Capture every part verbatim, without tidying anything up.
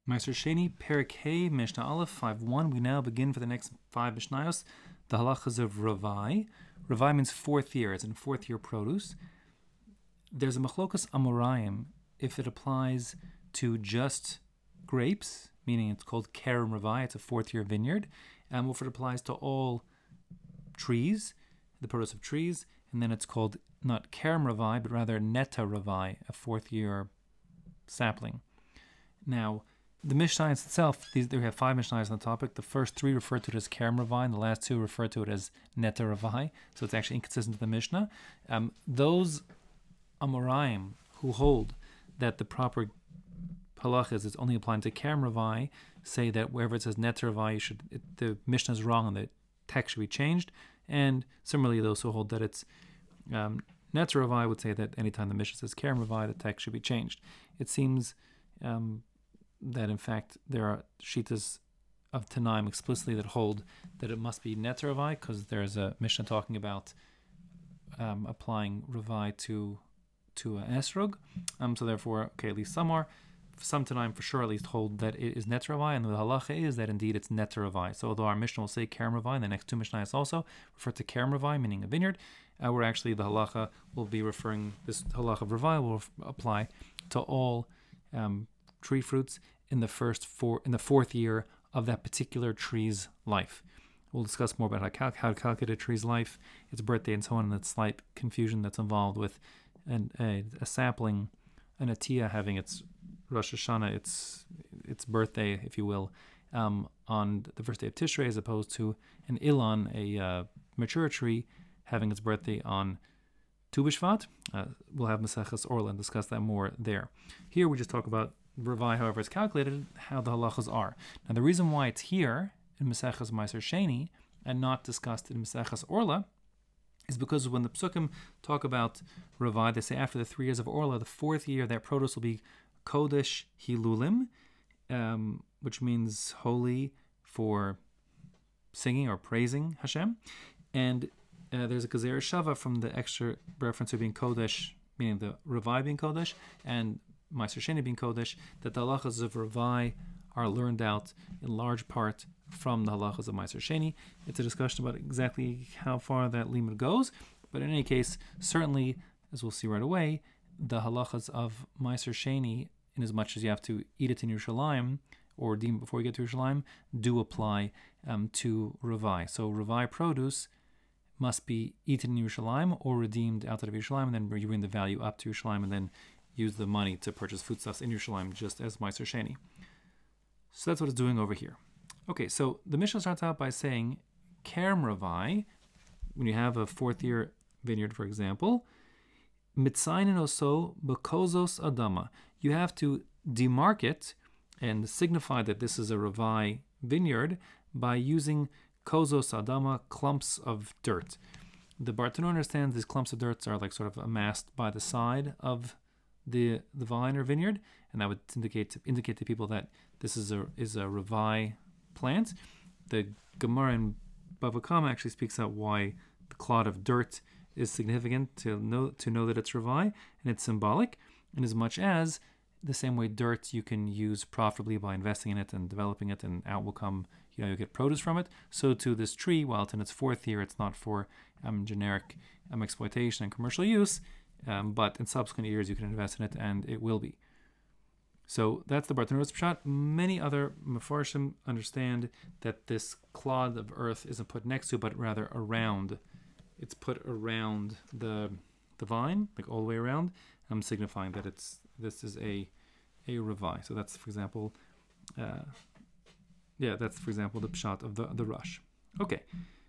Meister Sheni, Perik Hey, Mishnah Aleph, five one. We now begin for the next five Mishnayos, the halachas of Ravai. Ravai means fourth year, as in fourth year produce. There's a machlokas amorayim if it applies to just grapes, meaning it's called Kerem Ravai, it's a fourth year vineyard, and if it applies to all trees, the produce of trees, and then it's called not Kerem Ravai, but rather Neta Ravai, a fourth year sapling. Now, the Mishnayos itself, these, we have five Mishnayos on the topic. The first three refer to it as Kerem Ravai, and the last two refer to it as Neta Ravai, so it's actually inconsistent with the Mishnah. Um, those Amoraim who hold that the proper halachas is only applying to Kerem Ravai say that wherever it says Neta Ravai, you should, it, the Mishnah is wrong and the text should be changed. And similarly, those who hold that it's um, Neta Ravai would say that anytime the Mishnah says Kerem Ravai, the text should be changed. It seems um, that in fact there are shitas of Tanaim explicitly that hold that it must be Neta Ravai, because there's a Mishnah talking about um, applying Ravai to to an esrog. Um, so therefore, okay, at least some are. Some Tanaim for sure at least hold that it is Neta Ravai, and the halacha is that indeed it's Neta Ravai. So although our Mishnah will say Kerem Ravai, and the next two Mishnahs also refer to Kerem Ravai, meaning a vineyard, uh, where actually the halacha will be referring, this halacha of Ravai will f- apply to all um, tree fruits in the first four, in the fourth year of that particular tree's life. We'll discuss more about how, cal- how to calculate a tree's life, its birthday, and so on, and the slight confusion that's involved with an, a, a sapling, an atiyah having its Rosh Hashanah, its its birthday, if you will, um, on the first day of Tishrei, as opposed to an Ilan, a uh, mature tree, having its birthday on Tu B'Shvat. Uh, we'll have Maseches Orla and discuss that more there. Here we just talk about Ravai, however it's calculated, how the halachas are. Now the reason why it's here in Maseches Meiser Sheni and not discussed in Maseches Orla is because when the Psukim talk about Ravai, they say after the three years of Orla, the fourth year, that produce will be Kodesh Hilulim, um, which means holy for singing or praising Hashem. And uh, there's a Gezer Shava from the extra reference to being Kodesh, meaning the Ravai being Kodesh, and Meiser Sheni being Kodesh, that the halachas of Ravai are learned out in large part from the halachas of Meiser Sheni. It's a discussion about exactly how far that limit goes, but in any case, certainly, as we'll see right away, the halachas of Meiser Sheni, in as much as you have to eat it in Yerushalayim or redeem it before you get to Yerushalayim, do apply um, to Ravai. So Ravai produce must be eaten in Yerushalayim or redeemed outside of Yerushalayim, and then you bring the value up to Yerushalayim and then use the money to purchase foodstuffs in Yerushalayim, just as Meiser Sheni. So that's what it's doing over here. Okay, so the Mishnah starts out by saying, Kerem Ravai, when you have a fourth year vineyard, for example, Mitzainin oso bekozos adama. You have to demark it and signify that this is a Ravai vineyard by using kozos adama, clumps of dirt. The Bartanur understands these clumps of dirt are like sort of amassed by the side of the the vine or vineyard, and that would indicate to, indicate to people that this is a is a Ravai plant. The Gemara in Bava Kama actually speaks out why the clod of dirt is significant to know to know that it's Ravai, and it's symbolic, in as much as the same way dirt you can use profitably by investing in it and developing it, and out will come, you know, you get produce from it. So to this tree, while it's in its fourth year, it's not for um, generic um, exploitation and commercial use, um, but in subsequent years you can invest in it and it will be. So that's the Bartanur's Pshat. Many other Mefarshim understand that this clod of earth isn't put next to, but rather around. It's put around the the vine, like all the way around, um, signifying that it's this is a a Ravai. So that's, for example, uh, yeah, that's for example the pshat of the the rush. Okay.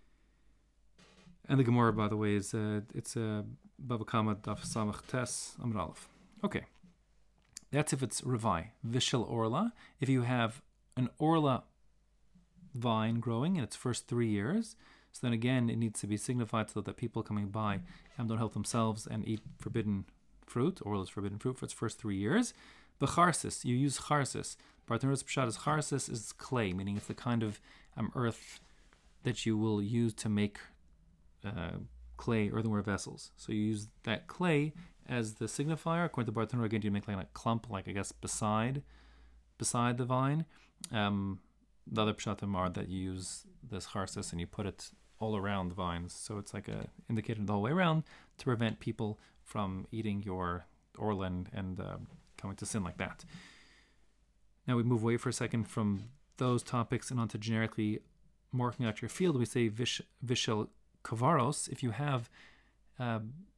And the Gemara, by the way, is uh, it's a uh, Bava Kama Daf Samach Tes Amud Aleph. Okay, that's if it's Ravai. Vishal Orla. If you have an Orla vine growing in its first three years. So then again, it needs to be signified so that people coming by um, don't help themselves and eat forbidden fruit, or is forbidden fruit for its first three years. But charsis, you use charsis. Bartanur's Pshat is charsis is clay, meaning it's the kind of um, earth that you will use to make uh, clay, earthenware vessels. So you use that clay as the signifier. According to Bartanur, again, you make like a clump, like I guess beside beside the vine. Um, the other pshatim are that you use this charsis and you put it all around the vines, so it's like a indicator the whole way around to prevent people from eating your orland and um, coming to sin like that. Now we move away for a second from those topics and onto generically marking out your field. We say vish, vishel kavaros. If you have uh,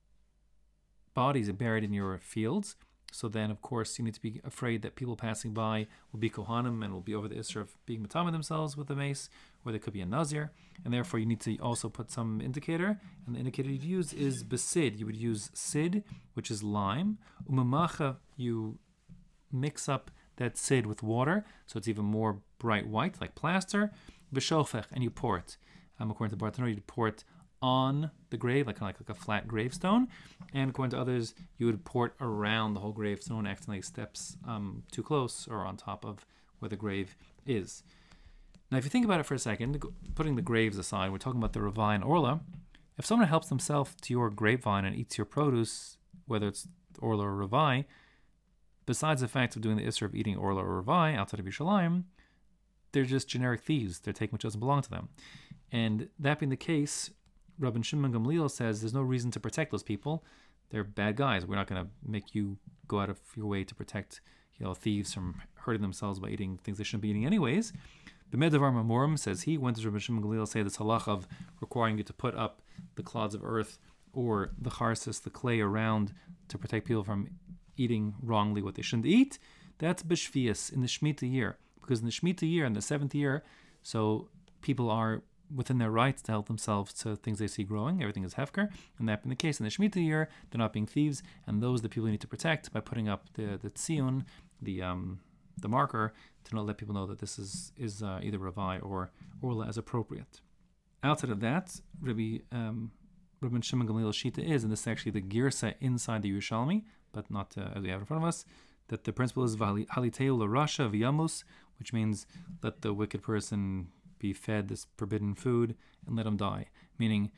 bodies buried in your fields, so then of course you need to be afraid that people passing by will be kohanim and will be over the issur of being matama themselves with the mace, or they could be a nazir, and therefore you need to also put some indicator, and the indicator you'd use is besid. You would use sid, which is lime. Umamacha, you mix up that sid with water, so it's even more bright white, like plaster. B'shofech, and you pour it. Um, according to Bartanur, you pour it on the grave, like, like like a flat gravestone, and according to others, you would pour it around the whole gravestone, acting like steps um, too close or on top of where the grave is. Now, if you think about it for a second, putting the graves aside, we're talking about the Ravai and Orla. If someone helps himself to your grapevine and eats your produce, whether it's Orla or Ravai, besides the fact of doing the issur of eating Orla or Ravai outside of Yerushalayim, they're just generic thieves. They're taking what doesn't belong to them. And that being the case, Rabban Shimon Gamliel says there's no reason to protect those people. They're bad guys. We're not going to make you go out of your way to protect, you know, thieves from hurting themselves by eating things they shouldn't be eating anyways. B'medavar Mamorim, says he, when does Rabban Shimon Gamliel say this halach of requiring you to put up the clods of earth or the charsis, the clay around, to protect people from eating wrongly what they shouldn't eat? That's b'shvius, in the Shemitah year. Because in the Shemitah year, in the seventh year, so people are within their rights to help themselves to things they see growing. Everything is hefker, and that being the case in the Shemitah year, they're not being thieves, and those are the people you need to protect by putting up the the tzion, the um the marker, to not let people know that this is is uh, either Ravai or Orla as appropriate. Outside of that, Rabbi um, Rabban Shimon Gamliel's shita is, and this is actually the girsa inside the Yerushalmi, but not uh, as we have in front of us, that the principle is haliteu l'rasha v'yamus, which means let the wicked person be fed this forbidden food and let him die. Meaning,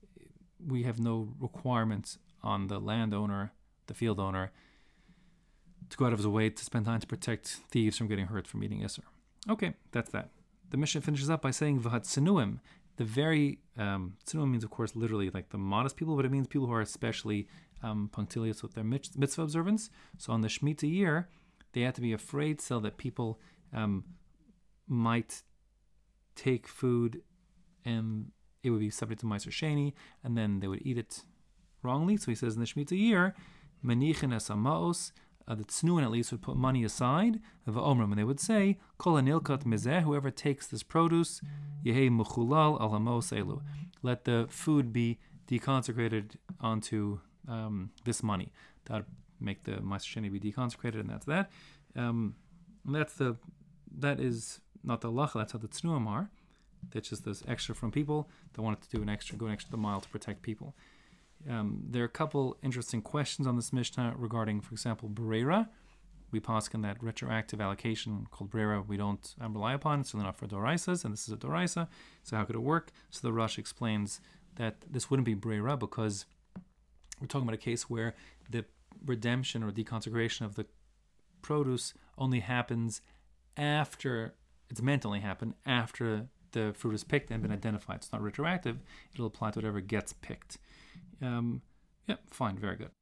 we have no requirements on the landowner, the field owner, to go out of his way to spend time to protect thieves from getting hurt from eating issur. Okay, that's that. The Mishnah finishes up by saying v'hat tzenuim. The very um, tzenuim means, of course, literally like the modest people, but it means people who are especially um, punctilious with their mitzvah observance. So on the Shemitah year, they had to be afraid so that people um, might take food and it would be subject to Meiser Sheni, and then they would eat it wrongly. So he says in the Shemitah year, Menichin es hamaos, uh, the Tznuin at least would put money aside of Omrim, and they would say, Kol hanilkat mezeh, whoever takes this produce, Yehei muchulal al hamaos elu, let the food be deconsecrated onto um, this money. That would make the Meiser Sheni be deconsecrated, and that's that. Um, and that's the that is not the halacha, that's how the tznuim are. That's just this extra from people that wanted to do an extra, go an extra mile to protect people. Um, there are a couple interesting questions on this Mishnah regarding, for example, Brera. We paskin that retroactive allocation called Brera we don't um, rely upon, certainly not for Doraisas, and this is a Doraisa, so how could it work? So the Rush explains that this wouldn't be Brera because we're talking about a case where the redemption or deconsecration of the produce only happens after, it's meant to only happen after the fruit is picked and been identified. It's not retroactive. It'll apply to whatever gets picked. Um, yeah, fine, very good.